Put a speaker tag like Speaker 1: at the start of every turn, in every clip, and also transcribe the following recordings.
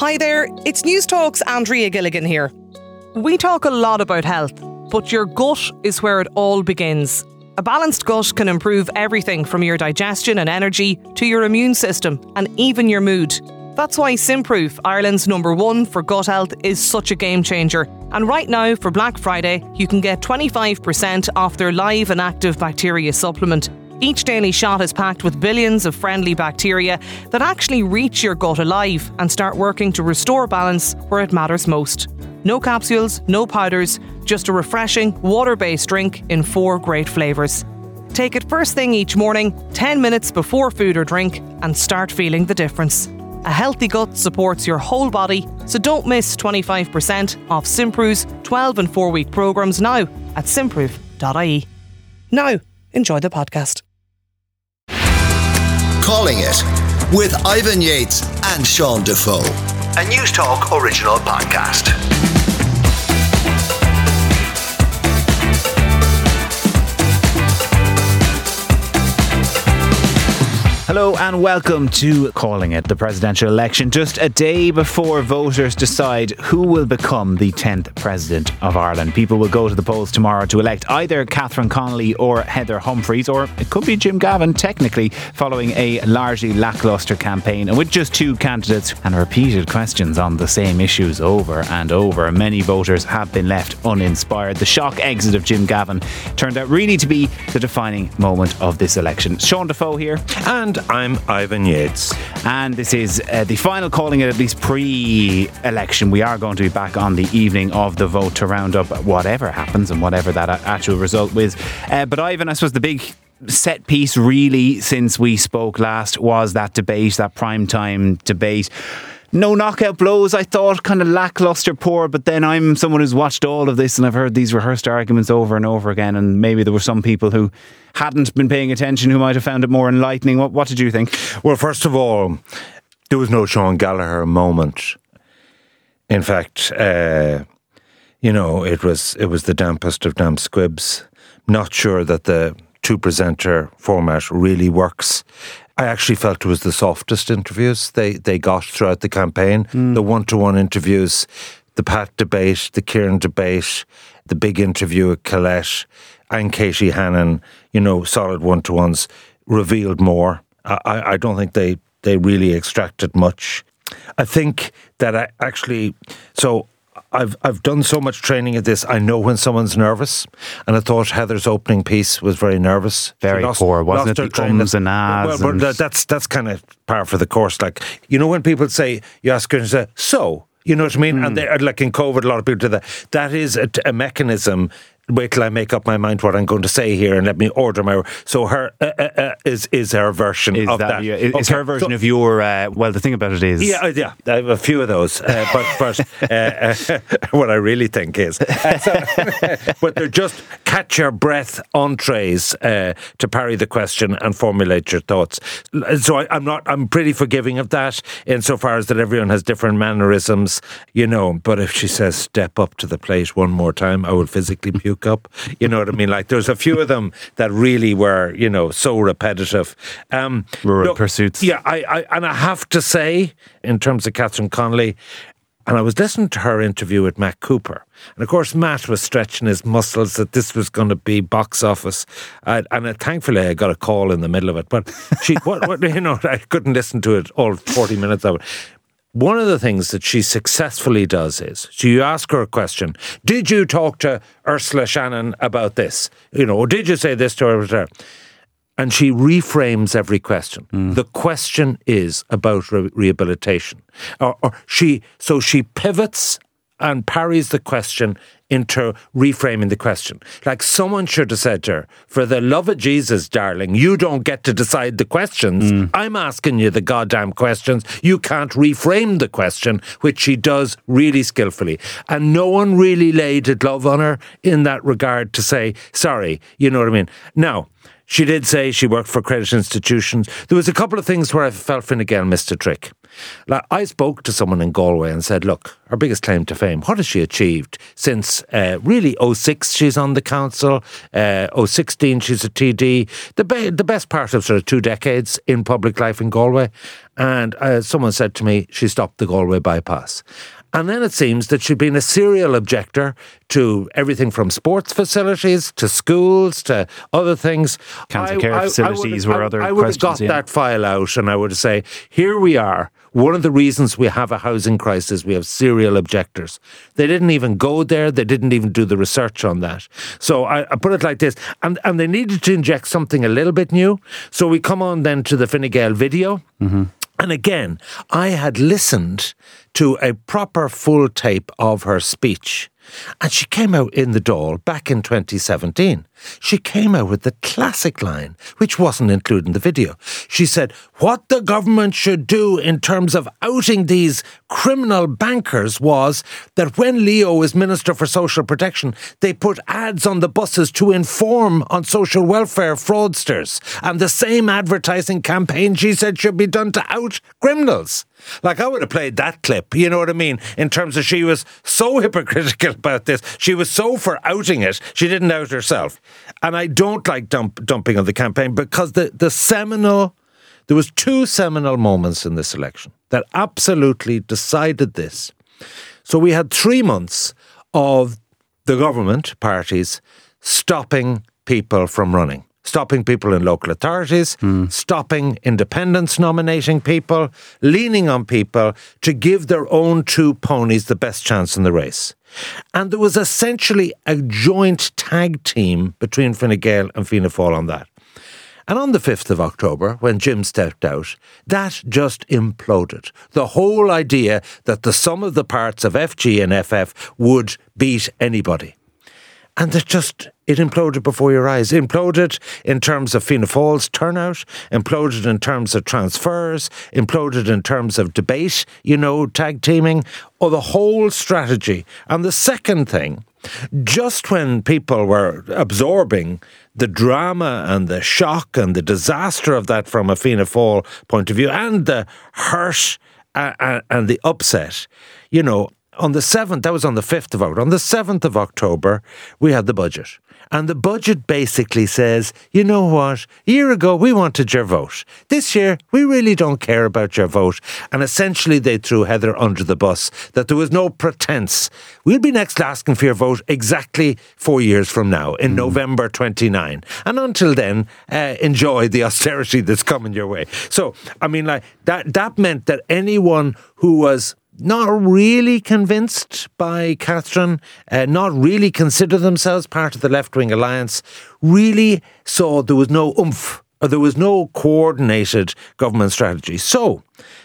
Speaker 1: Hi there, it's News Talk's Andrea Gilligan here. We talk a lot about health, but your gut is where it all begins. A balanced gut can improve everything from your digestion and energy to your immune system and even your mood. That's why Simproof, Ireland's #1 for gut health, is such a game changer. And right now, for Black Friday, you can get 25% off their live and active bacteria supplement. Each daily shot is packed with billions of friendly bacteria that actually reach your gut alive and start working to restore balance where it matters most. No capsules, no powders, just a refreshing, water-based drink in 4 great flavours. Take it first thing each morning, 10 minutes before food or drink, and start feeling the difference. A healthy gut supports your whole body, so don't miss 25% off Simproof's 12 and 4-week programmes now at simproof.ie. Now, enjoy the podcast.
Speaker 2: Calling It with Ivan Yates and Sean Defoe. A News Talk original podcast.
Speaker 3: Hello and welcome to Calling It, the presidential election, just a day before voters decide who will become the 10th president of Ireland. People will go to the polls tomorrow to elect either Catherine Connolly or Heather Humphreys, or it could be Jim Gavin, technically, following a largely lacklustre campaign. And with just 2 candidates and repeated questions on the same issues over and over, many voters have been left uninspired. The shock exit of Jim Gavin turned out really to be the defining moment of this election. Sean Defoe here.
Speaker 4: And I'm Ivan Yates.
Speaker 3: And this is the final Calling It, at least pre-election. We are going to be back on the evening of the vote to round up whatever happens and whatever that actual result was. But Ivan, I suppose the big set piece really since we spoke last was that debate, that primetime debate. No knockout blows, I thought, kind of lacklustre poor, but then I'm someone who's watched all of this and I've heard these rehearsed arguments over and over again, and maybe there were some people who hadn't been paying attention who might have found it more enlightening. What did you think?
Speaker 4: Well, first of all, there was no Sean Gallagher moment. In fact, it was the dampest of damp squibs. Not sure that the 2-presenter format really works. I actually felt it was the softest interviews they got throughout the campaign. The one-to-one interviews, the Pat debate, the Kieran debate, the big interview with Colette and Katie Hannon, solid one-to-ones, revealed more. I don't think they really extracted much. I think that I've done so much training at this. I know when someone's nervous, and I thought Heather's opening piece was very nervous.
Speaker 3: Very poor, wasn't it? The ums and ahs.
Speaker 4: Well, that's kind of par for the course. Like, when people say, you ask her and say, so, you know what I mean? And they, like in COVID, a lot of people do that. That is a mechanism. Wait till I make up my mind what I'm going to say here and let me order my... So her is her version of that.
Speaker 3: Is her version of your... well, the thing about it is...
Speaker 4: Yeah, I have a few of those. But what I really think is... but they're just catch your breath entrees to parry the question and formulate your thoughts. So I'm pretty forgiving of that insofar as that everyone has different mannerisms, But if she says step up to the plate one more time, I will physically puke up. You know what I mean? Like, there's a few of them that really were, so repetitive.
Speaker 3: Rural pursuits.
Speaker 4: Yeah, I have to say, in terms of Catherine Connolly, and I was listening to her interview with Matt Cooper, and of course Matt was stretching his muscles that this was going to be box office, and thankfully I got a call in the middle of it. But I couldn't listen to it all 40 minutes of it. One of the things that she successfully does is, so you ask her a question, did you talk to Ursula Shannon about this? Or did you say this to her? And she reframes every question. The question is about rehabilitation. She pivots and parries the question into reframing the question. Like, someone should have said to her, for the love of Jesus, darling, you don't get to decide the questions. I'm asking you the goddamn questions. You can't reframe the question, which she does really skillfully. And no one really laid a glove on her in that regard to say, sorry, you know what I mean? Now, She did say she worked for credit institutions. There was a couple of things where I felt Fine Gael missed a trick. Like, I spoke to someone in Galway and said, look, her biggest claim to fame, what has she achieved since really 2006 she's on the council, 2016 she's a TD, the best part of sort of 2 decades in public life in Galway. And someone said to me, she stopped the Galway bypass. And then it seems that she'd been a serial objector to everything from sports facilities to schools to other things.
Speaker 3: Cancer care facilities were other questions.
Speaker 4: I would have got that file out and I would say, here we are. One of the reasons we have a housing crisis, we have serial objectors. They didn't even go there. They didn't even do the research on that. So I put it like this. And they needed to inject something a little bit new. So we come on then to the Fine Gael video. Mm-hmm. And again, I had listened to a proper full tape of her speech. And she came out in the Dáil back in 2017. She came out with the classic line, which wasn't included in the video. She said, what the government should do in terms of outing these criminal bankers was that when Leo was Minister for Social Protection, they put ads on the buses to inform on social welfare fraudsters. And the same advertising campaign, she said, should be done to out criminals. Like, I would have played that clip, you know what I mean? In terms of she was so hypocritical about this. She was so for outing it, she didn't out herself. And I don't like dumping on the campaign because there was 2 seminal moments in this election that absolutely decided this. So we had 3 months of the government parties stopping people from running. Stopping people in local authorities, stopping independents nominating people, leaning on people to give their own 2 ponies the best chance in the race. And there was essentially a joint tag team between Fine Gael and Fianna Fáil on that. And on the 5th of October, when Jim stepped out, that just imploded. The whole idea that the sum of the parts of FG and FF would beat anybody. And it imploded before your eyes. It imploded in terms of Fianna Fáil's turnout, imploded in terms of transfers, imploded in terms of debate, tag teaming, or the whole strategy. And the second thing, just when people were absorbing the drama and the shock and the disaster of that from a Fianna Fáil point of view, and the hurt and the upset, on the 7th, that was on the 5th of October, on the 7th of October, we had the budget. And the budget basically says, you know what, a year ago we wanted your vote. This year we really don't care about your vote. And essentially they threw Heather under the bus, that there was no pretense. We'll be next asking for your vote exactly 4 years from now, in November 29. And until then, enjoy the austerity that's coming your way. So, I mean, like that meant that anyone who was not really convinced by Catherine, not really consider themselves part of the left-wing alliance, really saw there was no oomph, or there was no coordinated government strategy. So,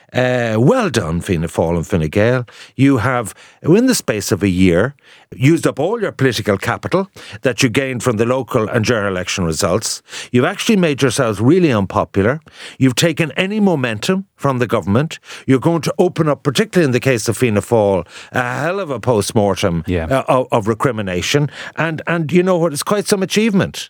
Speaker 4: well done, Fianna Fáil and Fine Gael. You have, in the space of a year, used up all your political capital that you gained from the local and general election results. You've actually made yourselves really unpopular. You've taken any momentum from the government. You're going to open up, particularly in the case of Fianna Fáil, a hell of a post-mortem of recrimination. And you know what, it's quite some achievement.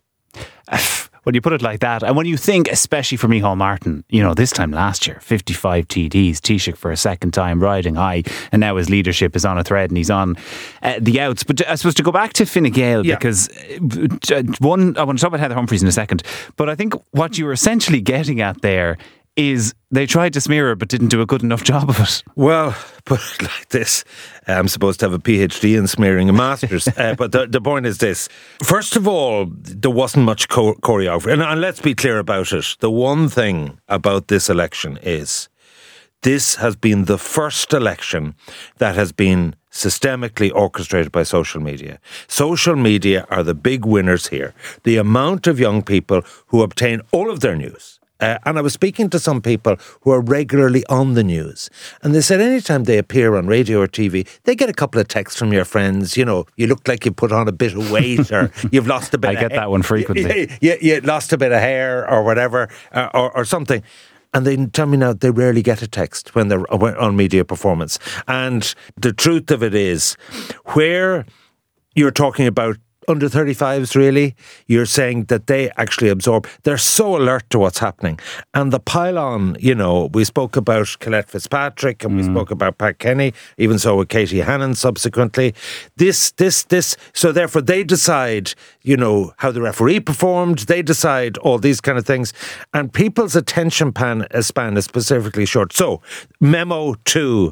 Speaker 3: When you put it like that, and when you think, especially for Micheál Martin, this time last year, 55 TDs, Taoiseach for a second time, riding high, and now his leadership is on a thread and he's on the outs. But I suppose to go back to Fine Gael, because I want to talk about Heather Humphreys in a second, but I think what you were essentially getting at there is they tried to smear her but didn't do a good enough job of it.
Speaker 4: Well, put it like this, I'm supposed to have a PhD in smearing, a master's, but the point is this. First of all, there wasn't much choreography. And let's be clear about it. The one thing about this election is this has been the first election that has been systemically orchestrated by social media. Social media are the big winners here. The amount of young people who obtain all of their news. And I was speaking to some people who are regularly on the news, and they said anytime they appear on radio or TV, they get a couple of texts from your friends, you look like you put on a bit of weight, or you've lost a bit of hair.
Speaker 3: I get that one frequently.
Speaker 4: You lost a bit of hair or whatever, or something. And they tell me now they rarely get a text when they're on media performance. And the truth of it is, where you're talking about under 35s, really, you're saying that they actually absorb. They're so alert to what's happening. And the pile-on, we spoke about Colette Fitzpatrick and we spoke about Pat Kenny, even so with Katie Hannon subsequently. This. So therefore they decide, how the referee performed. They decide all these kind of things. And people's attention span is specifically short. So, memo to,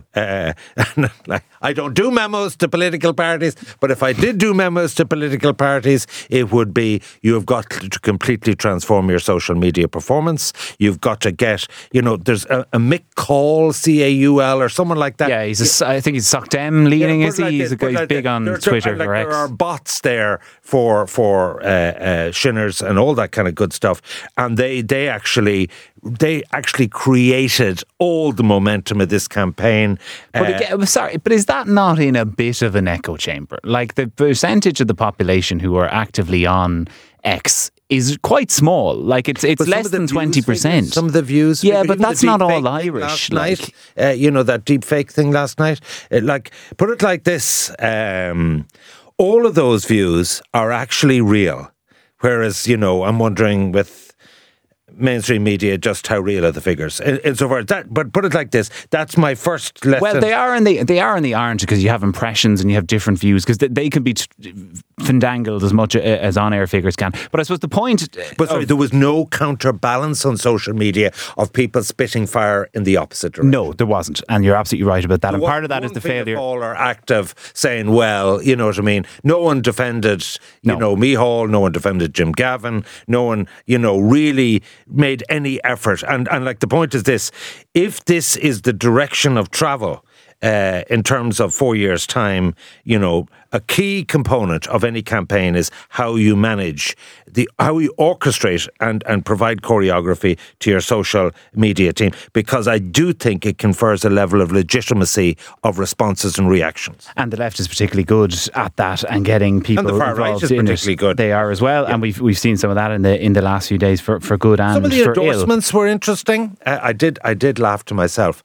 Speaker 4: I don't do memos to political parties, but if I did do memos to political parties, it would be, you have got to completely transform your social media performance. You've got to get, there's a Mick Call, C-A-U-L, or someone like that.
Speaker 3: Yeah, I think he's Soc Dem leading, is he? He's big on Twitter or X.
Speaker 4: There are bots there for Shinners and all that kind of good stuff. And they actually created all the momentum of this campaign.
Speaker 3: But is that not in a bit of an echo chamber? Like, the percentage of the population who are actively on X is quite small. Like, it's less than 20%.
Speaker 4: Some of the views.
Speaker 3: Yeah, but that's not all Irish.
Speaker 4: That deep fake thing last night. Put it like this. All of those views are actually real. Whereas, I'm wondering with mainstream media just how real are the figures insofar as that. But put it like this, that's my first lesson.
Speaker 3: Well, they are and they aren't, because you have impressions and you have different views, because they can be fandangled as much as on-air figures can. But I suppose the point...
Speaker 4: But sorry, there was no counterbalance on social media of people spitting fire in the opposite direction.
Speaker 3: No, there wasn't, and you're absolutely right about that. And part of that is the failure.
Speaker 4: All are active, saying, well, you know what I mean. No one defended, Micheál. No one defended Jim Gavin. No one, really made any effort. And like, the point is this: if this is the direction of travel in terms of 4 years' time, a key component of any campaign is how you manage, how you orchestrate and provide choreography to your social media team, because I do think it confers a level of legitimacy of responses and reactions.
Speaker 3: And the left is particularly good at that and getting people
Speaker 4: and the far right is particularly good.
Speaker 3: They are as well, and we've seen some of that in the last few days for good and for ill.
Speaker 4: Some of the endorsements were interesting. I did laugh to myself.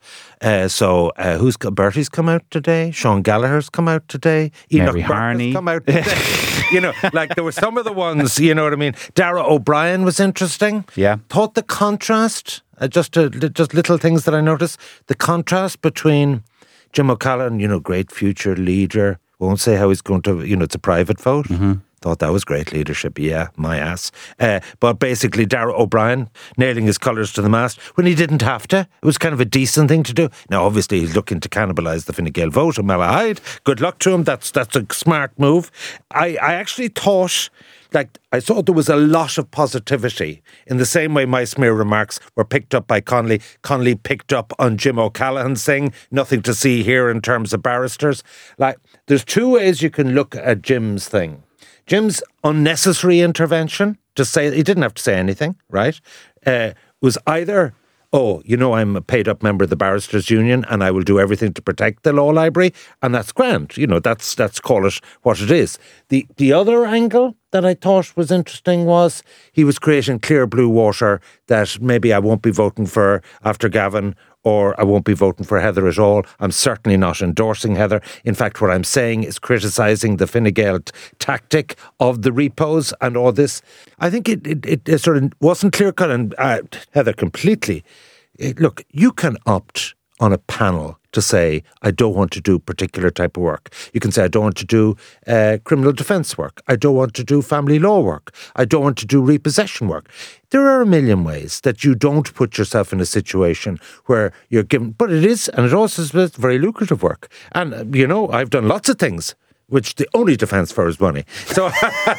Speaker 4: Who's Bertie's come out today? Sean Gallagher's come out today.
Speaker 3: Mary Harney
Speaker 4: come out today. There were some of the ones. You know what I mean. Dara O'Brien was interesting.
Speaker 3: Yeah,
Speaker 4: thought the contrast, just little things that I noticed. The contrast between Jim O'Callaghan, great future leader. Won't say how he's going to. It's a private vote. Mm-hmm. Thought that was great leadership. Yeah, my ass. But basically, Dara O'Brien nailing his colours to the mast when he didn't have to. It was kind of a decent thing to do. Now, obviously, he's looking to cannibalise the Fine Gael vote in Malahide. Good luck to him. That's a smart move. I actually thought... I thought there was a lot of positivity in the same way my smear remarks were picked up by Connolly. Connolly picked up on Jim O'Callaghan saying nothing to see here in terms of barristers. There's two ways you can look at Jim's thing. Jim's unnecessary intervention, to say he didn't have to say anything, right? Was either, I'm a paid up member of the Barristers Union and I will do everything to protect the law library, and that's grand. That's call it what it is. The other angle that I thought was interesting was he was creating clear blue water that maybe I won't be voting for after Gavin, or I won't be voting for Heather at all. I'm certainly not endorsing Heather. In fact, what I'm saying is criticising the Fine Gael tactic of the repos and all this. I think it sort of wasn't clear-cut, and Heather completely. Look, you can opt on a panel to say, I don't want to do particular type of work. You can say, I don't want to do criminal defence work. I don't want to do family law work. I don't want to do repossession work. There are a million ways that you don't put yourself in a situation where you're given, but it is, and it also is very lucrative work. And, I've done lots of things which the only defence for is money. So,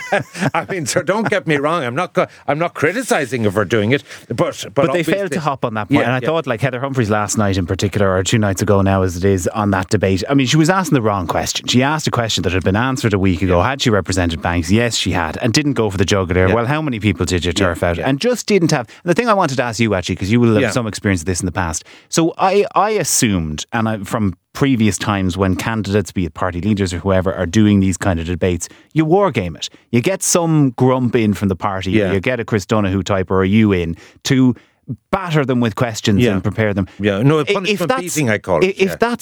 Speaker 4: so don't get me wrong. I'm not criticising her for doing it, but
Speaker 3: they failed to hop on that point. I thought, like Heather Humphreys last night in particular, or 2 nights ago now as it is, on that debate. I mean, she was asking the wrong question. She asked a question that had been answered a week ago. Had she represented banks? Yes, she had, and didn't go for the jugular. Yeah. Well, how many people did you turf out? And just didn't have. And the thing I wanted to ask you, actually, because you will have some experience of this in the past. So I assumed, and from previous times when candidates, be it party leaders or whoever, are doing these kind of debates, you wargame it. You get some grump in from the party, or you get a Chris Donoghue type or a you in to batter them with questions and prepare them.
Speaker 4: Yeah, no, punishment beating, I call it.
Speaker 3: If that's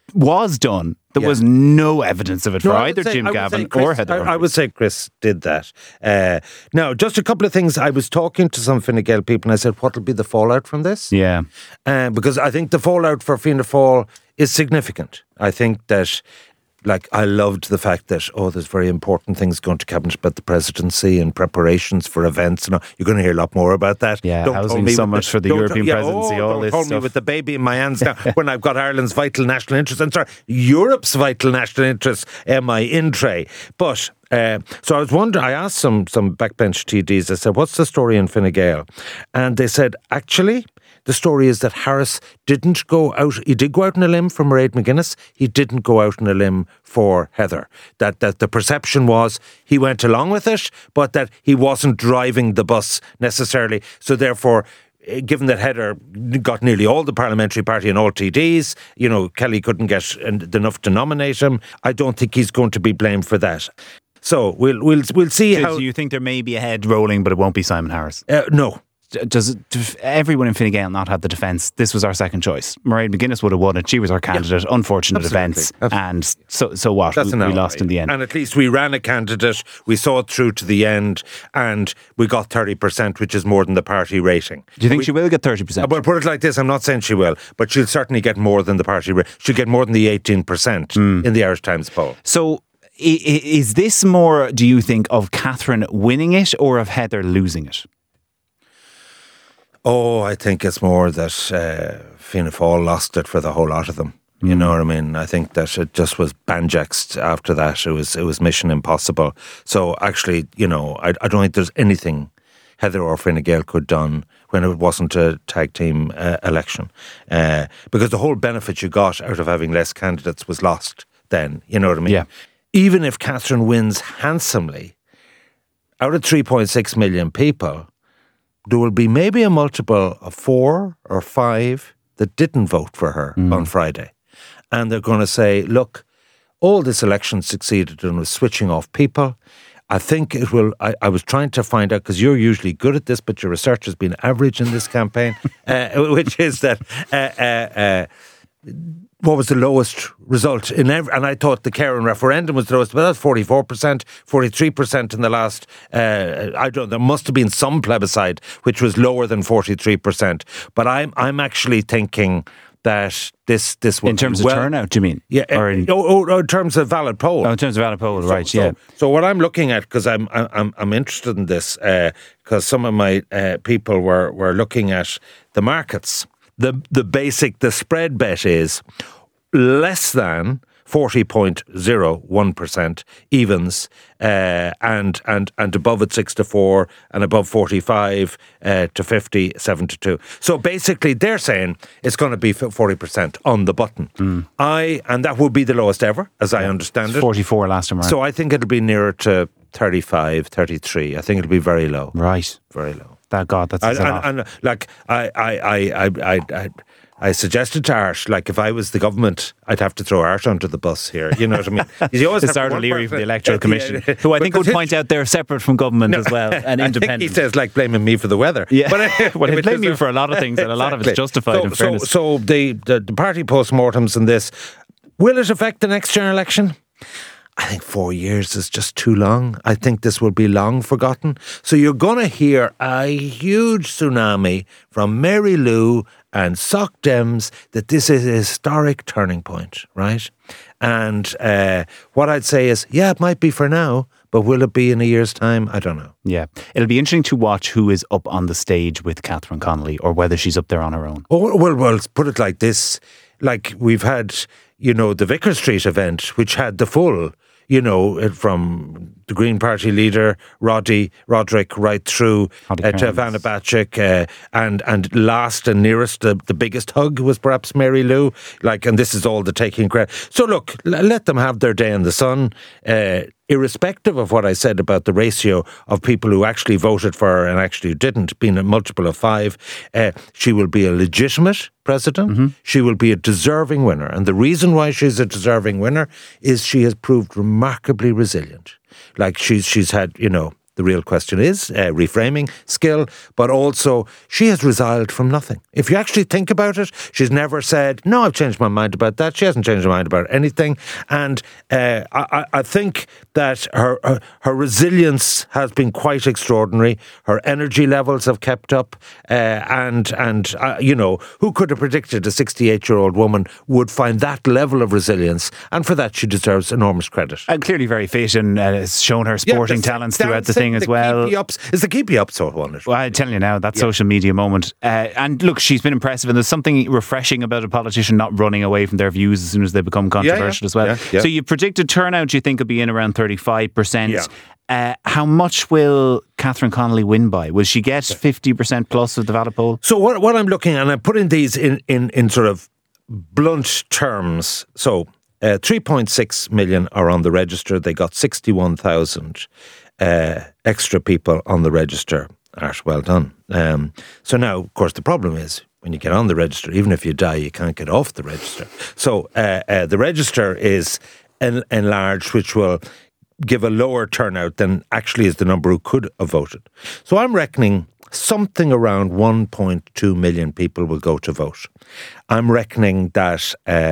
Speaker 3: was done. There was no evidence of it for either Jim Gavin or Heather Humphreys.
Speaker 4: I would say Chris did that. Now, just a couple of things. I was talking to some Fine Gael people and I said, what will be the fallout from this?
Speaker 3: Yeah.
Speaker 4: Because I think the fallout for Fianna Fáil is significant. I think that, like, I loved the fact that, there's very important things going to Cabinet about the presidency and preparations for events. And you're going to hear a lot more about that.
Speaker 3: Yeah, housing summit for the European presidency, all this stuff. Don't hold me
Speaker 4: with the baby in my hands now when I've got Ireland's vital national interest, and Europe's vital national interests in tray. But so I was wondering, I asked some backbench TDs, I said, what's the story in Fine Gael? And they said, actually, the story is that Harris didn't go out. He did go out on a limb for Mairead McGuinness. He didn't go out on a limb for Heather. That the perception was he went along with it, but that he wasn't driving the bus necessarily. So therefore, given that Heather got nearly all the parliamentary party and all TDs, Kelly couldn't get enough to nominate him. I don't think he's going to be blamed for that. So we'll see how.
Speaker 3: Do you think there may be a head rolling, but it won't be Simon Harris?
Speaker 4: No.
Speaker 3: Does everyone in Fine Gael not have the defence? This was our second choice. Mairead McGuinness would have won it. She was our candidate. Yeah, unfortunate events. And so what? We lost in the end.
Speaker 4: And at least we ran a candidate. We saw it through to the end and we got 30%, which is more than the party rating.
Speaker 3: Do you think she will get 30%?
Speaker 4: Well, put it like this. I'm not saying she will, but she'll certainly get more than the party rating. She'll get more than the 18% in the Irish Times poll.
Speaker 3: So is this more, do you think, of Catherine winning it or of Heather losing it?
Speaker 4: I think it's more that Fianna Fáil lost it for the whole lot of them. You know what I mean? I think that it just was banjaxed after that. It was mission impossible. So actually, I don't think there's anything Heather or Fine Gael could done when it wasn't a tag team election. Because the whole benefit you got out of having less candidates was lost then. You know what I mean?
Speaker 3: Yeah.
Speaker 4: Even if Catherine wins handsomely, out of 3.6 million people, there will be maybe a multiple of 4 or 5 that didn't vote for her on Friday. And they're going to say, look, all this election succeeded in was switching off people. I think it will. I was trying to find out, because you're usually good at this, but your research has been average in this campaign, which is that what was the lowest result in every, and I thought the Karen referendum was the lowest, but that's 44%, 43% in the last, I don't know, there must have been some plebiscite which was lower than 43%. But I'm actually thinking that this will,
Speaker 3: in terms of turnout, do you mean?
Speaker 4: Yeah, or in terms of valid poll.
Speaker 3: Oh, in terms of valid poll, right? Yeah.
Speaker 4: So what I'm looking at, because I'm interested in this, because some of my people were looking at the markets. The spread bet is less than 40.01% evens, and above at 6-4, and above 45 to 50, 7-2. So basically, they're saying it's going to be 40% on the button. And that would be the lowest ever, as I understand it.
Speaker 3: 44 last time around.
Speaker 4: So I think it'll be nearer to 35, 33. I think it'll be very low.
Speaker 3: Right,
Speaker 4: very low.
Speaker 3: God, that's a lot.
Speaker 4: And like I suggested to Art, like, if I was the government, I'd have to throw Art under the bus here. You know what I mean? You always
Speaker 3: Art O'Leary from the Electoral Commission, who I think would point out they're separate from government as well and independent.
Speaker 4: I think he says, like, blaming me for the weather.
Speaker 3: Yeah, but he'd blame you for a lot of things, and a lot of it's justified. In fairness.
Speaker 4: So the party postmortems in this, will it affect the next general election? I think 4 years is just too long. I think this will be long forgotten. So you're going to hear a huge tsunami from Mary Lou and Soc Dems that this is a historic turning point, right? And what I'd say is, yeah, it might be for now, but will it be in a year's time? I don't know.
Speaker 3: Yeah. It'll be interesting to watch who is up on the stage with Catherine Connolly, or whether she's up there on her own.
Speaker 4: Oh, well, let's put it like this. Like, we've had, the Vicar Street event, which had the full, from the Green Party leader, Roderick, right through to Vanna Bacik, and last and nearest, the biggest hug was perhaps Mary Lou. And this is all the taking credit. So look, let them have their day in the sun. Irrespective of what I said about the ratio of people who actually voted for her and actually didn't, being a multiple of 5, she will be a legitimate president. Mm-hmm. She will be a deserving winner. And the reason why she's a deserving winner is she has proved remarkably resilient. Like, she's had, the real question is, reframing skill, but also she has resiled from nothing. If you actually think about it, she's never said, no, I've changed my mind about that. She hasn't changed her mind about anything. And I think that her resilience has been quite extraordinary. Her energy levels have kept up. And who could have predicted a 68-year-old woman would find that level of resilience? And for that, she deserves enormous credit.
Speaker 3: And clearly very fit and has shown her sporting talents throughout the thing as well.
Speaker 4: It's the keepy up sort of one.
Speaker 3: Well, I tell you now, that social media moment. And look, she's been impressive, and there's something refreshing about a politician not running away from their views as soon as they become controversial as well. So you predicted turnout, you think, will be in around 35%. How much will Catherine Connolly win by? Will she get 50% plus of the Valid poll?
Speaker 4: So what I'm looking at, and I'm putting these in sort of blunt terms. So 3.6 million are on the register. They got 61,000 extra people on the register. Well done. So now, of course, the problem is when you get on the register, even if you die, you can't get off the register. So the register is enlarged, which will give a lower turnout than actually is the number who could have voted. So I'm reckoning something around 1.2 million people will go to vote. I'm reckoning that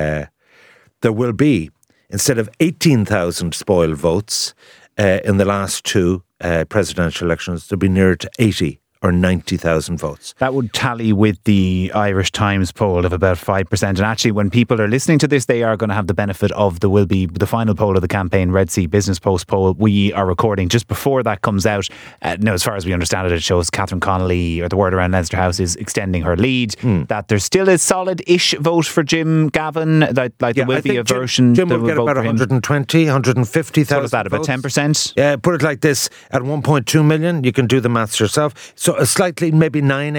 Speaker 4: there will be, instead of 18,000 spoiled votes in the last two presidential elections, there'll be nearer to 80 or 90,000 votes.
Speaker 3: That would tally with the Irish Times poll of about 5%. And actually, when people are listening to this, they are going to have the benefit of the final poll of the campaign, Red C Business Post poll. We are recording just before that comes out. Now, as far as we understand it, it shows Catherine Connolly, or the word around Leinster House, is extending her lead. That there's still a solid-ish vote for Jim Gavin. There will be a version.
Speaker 4: Jim will get about 120, 150,000.
Speaker 3: So what is that, about 10%?
Speaker 4: Yeah, put it like this. At 1.2 million, you can do the maths yourself. So a slightly, maybe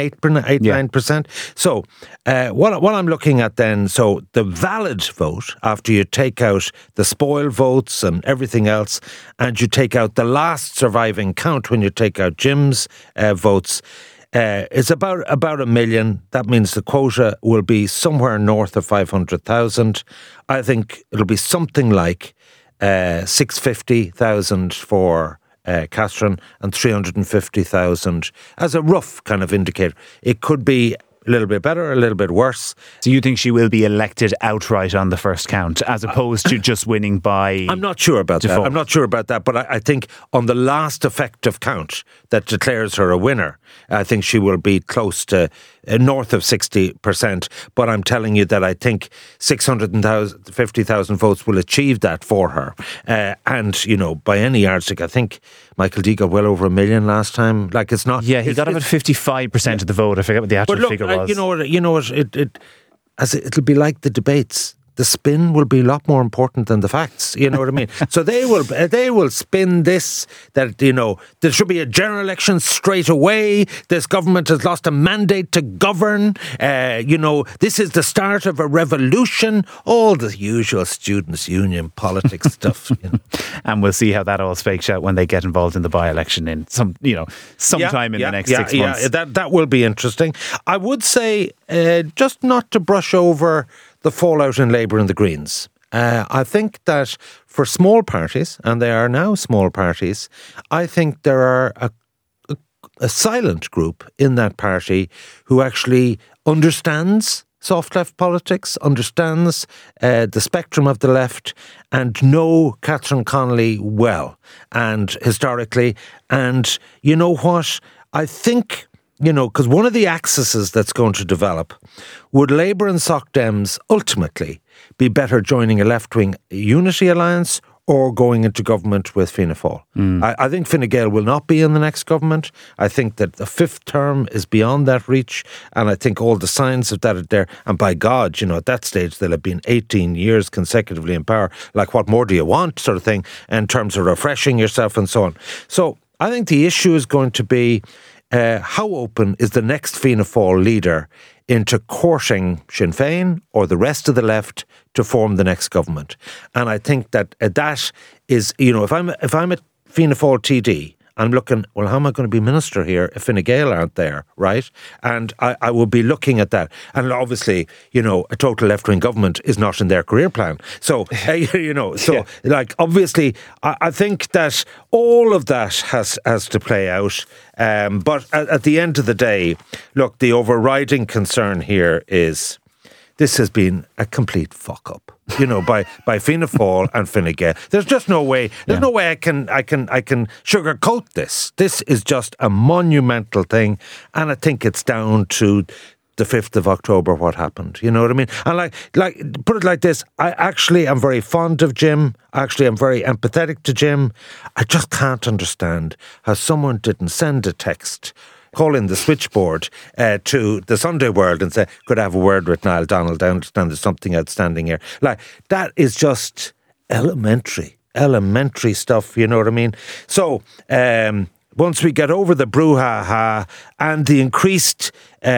Speaker 4: 9%. So what I'm looking at then, so the valid vote, after you take out the spoil votes and everything else, and you take out the last surviving count when you take out Jim's votes, it's about 1 million. That means the quota will be somewhere north of 500,000. I think it'll be something like 650,000 for Catherine and 350,000 as a rough kind of indicator. It could be a little bit better, a little bit worse.
Speaker 3: So you think she will be elected outright on the first count, as opposed to just winning by...
Speaker 4: I'm not sure about that. I'm not sure about that, but I think on the last effective count that declares her a winner, I think she will be close to north of 60%. But I'm telling you that I think 650,000 votes will achieve that for her. And, by any yardstick, I think Michael D got well over 1 million last time. Like, it's not...
Speaker 3: Yeah, he got about 55% of the vote. I forget what the actual figure was.
Speaker 4: You know what? It'll be like the debates. The spin will be a lot more important than the facts. You know what I mean? So they will spin this, that, there should be a general election straight away. This government has lost a mandate to govern. This is the start of a revolution. All the usual students' union politics stuff.
Speaker 3: And we'll see how that all fakes out when they get involved in the by-election in sometime in the next 6 months.
Speaker 4: Yeah, that will be interesting. I would say, just not to brush over the fallout in Labour and the Greens. I think that for small parties, and they are now small parties, I think there are a silent group in that party who actually understands soft left politics, understands the spectrum of the left, and know Catherine Connolly well and historically. And you know what? I think... because one of the axes that's going to develop, would Labour and Soc Dems ultimately be better joining a left-wing unity alliance or going into government with Fianna Fáil? I think Fine Gael will not be in the next government. I think that the fifth term is beyond that reach, and I think all the signs of that are there. And by God, at that stage, they'll have been 18 years consecutively in power. Like, what more do you want, sort of thing, in terms of refreshing yourself and so on. So I think the issue is going to be... how open is the next Fianna Fáil leader into courting Sinn Féin or the rest of the left to form the next government? And I think that that is, if I'm a Fianna Fáil TD, I'm looking, well, how am I going to be minister here if Fine Gael aren't there, right? And I will be looking at that. And obviously, you know, a total left-wing government is not in their career plan. So, you know, so like, obviously, I think that all of that has to play out. But at the end of the day, look, the overriding concern here is this has been a complete fuck up, you know, by Fianna Fáil and Fine Gael. There's just no way. There's no way I can sugarcoat this. This is just a monumental thing, and I think it's down to the 5th of October what happened. You know what I mean? And like put it like this, I actually am very fond of Jim. Actually, I'm very empathetic to Jim. I just can't understand how someone didn't send a text, call in the switchboard to the Sunday World and say, could I have a word with Niall Donald? I understand there's something outstanding here. Like, that is just elementary stuff, you know what I mean? So, once we get over the brouhaha and the increased,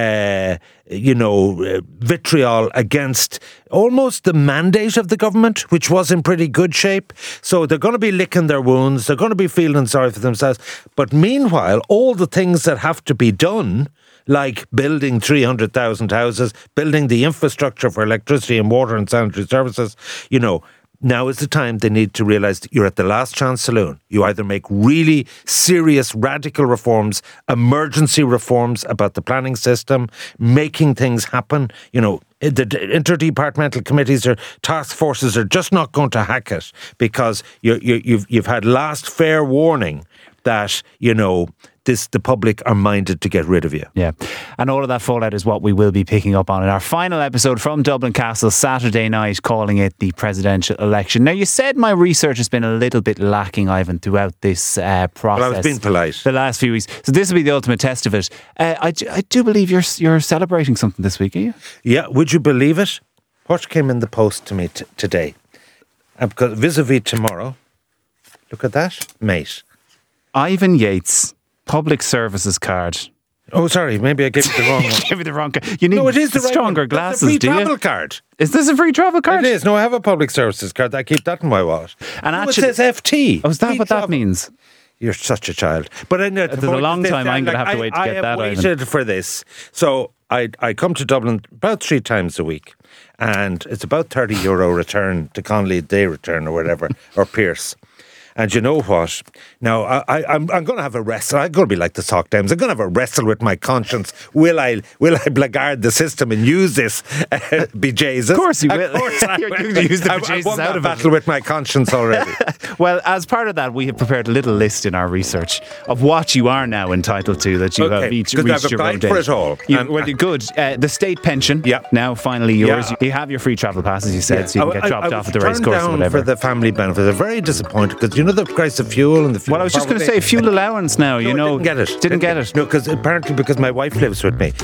Speaker 4: vitriol against almost the mandate of the government, which was in pretty good shape. So they're going to be licking their wounds. They're going to be feeling sorry for themselves. But meanwhile, all the things that have to be done, like building 300,000 houses, building the infrastructure for electricity and water and sanitary services, you know, now is the time they need to realise that you're at the last chance saloon. You either make really serious radical reforms, emergency reforms about the planning system, making things happen. You know, the interdepartmental committees or task forces are just not going to hack it because you've had last fair warning that, you know, the public are minded to get rid of you.
Speaker 3: Yeah. And all of that fallout is what we will be picking up on in our final episode from Dublin Castle Saturday night, calling it the presidential election. Now, you said my research has been a little bit lacking, Ivan, throughout this process.
Speaker 4: Well, I was being polite.
Speaker 3: The last few weeks. So this will be the ultimate test of it. I do believe you're celebrating something this week, are you?
Speaker 4: Yeah. Would you believe it? What came in the post to me today? Because vis-a-vis tomorrow, look at that, mate.
Speaker 3: Ivan Yates Public Services card.
Speaker 4: Oh, sorry, maybe I gave you the wrong one.
Speaker 3: Give me the wrong card. You need
Speaker 4: no, it is the
Speaker 3: stronger
Speaker 4: right
Speaker 3: glasses,
Speaker 4: do you?
Speaker 3: Free
Speaker 4: travel card.
Speaker 3: Is this a free travel card?
Speaker 4: It is. No, I have a public services card. I keep that in my wallet.
Speaker 3: And
Speaker 4: no,
Speaker 3: actually,
Speaker 4: it says FT.
Speaker 3: Oh, is that what that means?
Speaker 4: You're such a child. But I know
Speaker 3: there's a long time I'm going to have to wait to get that.
Speaker 4: I have waited for this. So I come to Dublin about 3 times a week, and it's about €30 return to Connolly Day return or whatever, or Pierce. And you know what? Now, I'm going to have a wrestle. I'm going to be like the Sock Downs. I'm going to have a wrestle with my conscience. Will I blackguard the system and use this bejesus?
Speaker 3: Of course you will.
Speaker 4: Of course I
Speaker 3: You're
Speaker 4: will.
Speaker 3: going to use the bejesus
Speaker 4: I won
Speaker 3: out
Speaker 4: that
Speaker 3: of
Speaker 4: battle with my conscience already.
Speaker 3: Well, as part of that, we have prepared a little list in our research of what you are now entitled to, that you have each reached your own date.
Speaker 4: for it all.
Speaker 3: Well, you're good. The state pension, now finally yours. Yeah. You have your free travel pass, as you said, so you can get dropped off at the race course or whatever.
Speaker 4: For the family benefit. I'm very disappointed because you know the price of fuel.
Speaker 3: Well, I was just going to say fuel allowance now, you know.
Speaker 4: Didn't get it. No, because my wife lives with me.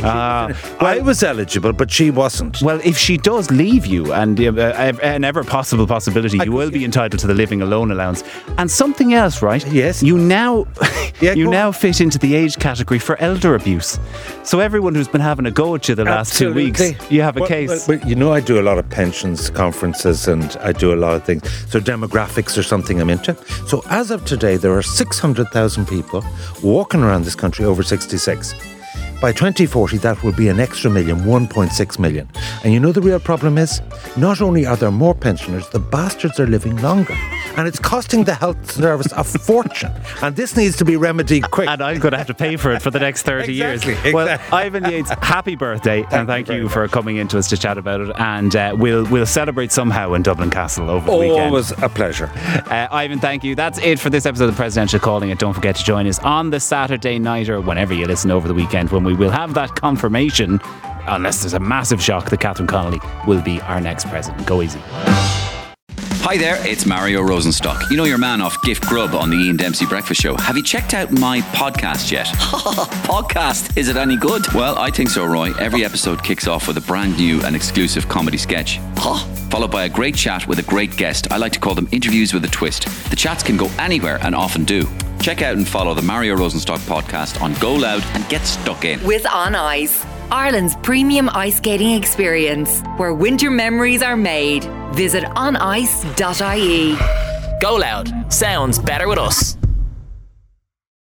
Speaker 4: I was eligible, but she wasn't.
Speaker 3: Well, if she does leave you, and an ever possible possibility, you will be entitled to the living alone allowance. And something else, right?
Speaker 4: Yes.
Speaker 3: You now fit into the age category for elder abuse. So everyone who's been having a go at you the last 2 weeks, you have a case.
Speaker 4: But you know, I do a lot of pensions conferences and I do a lot of things. So demographics are something I'm into. So as of today, there are 600,000 people walking around this country over 66. By 2040, that will be an extra million, 1.6 million. And you know the real problem is? Not only are there more pensioners, the bastards are living longer. And it's costing the health service a fortune. And this needs to be remedied quick.
Speaker 3: And I'm going to have to pay for it for the next 30 years.
Speaker 4: Exactly.
Speaker 3: Well, Ivan Yates, happy birthday. And thank you for coming in to us to chat about it. And we'll celebrate somehow in Dublin Castle over the weekend.
Speaker 4: Always a pleasure.
Speaker 3: Ivan, thank you. That's it for this episode of the Presidential Calling It. Don't forget to join us on the Saturday night or whenever you listen over the weekend when we will have that confirmation, unless there's a massive shock, that Catherine Connolly will be our next president. Go easy.
Speaker 5: Hi there, it's Mario Rosenstock. You know your man off Gift Grub on the Ian Dempsey Breakfast Show. Have you checked out my podcast yet? Podcast? Is it any good? Well, I think so, Roy. Every episode kicks off with a brand new and exclusive comedy sketch. Followed by a great chat with a great guest. I like to call them interviews with a twist. The chats can go anywhere and often do. Check out and follow the Mario Rosenstock podcast on Go Loud and get stuck in.
Speaker 6: With On Ice, Ireland's premium ice skating experience, where winter memories are made. Visit onice.ie.
Speaker 7: Go Loud. Sounds better with us.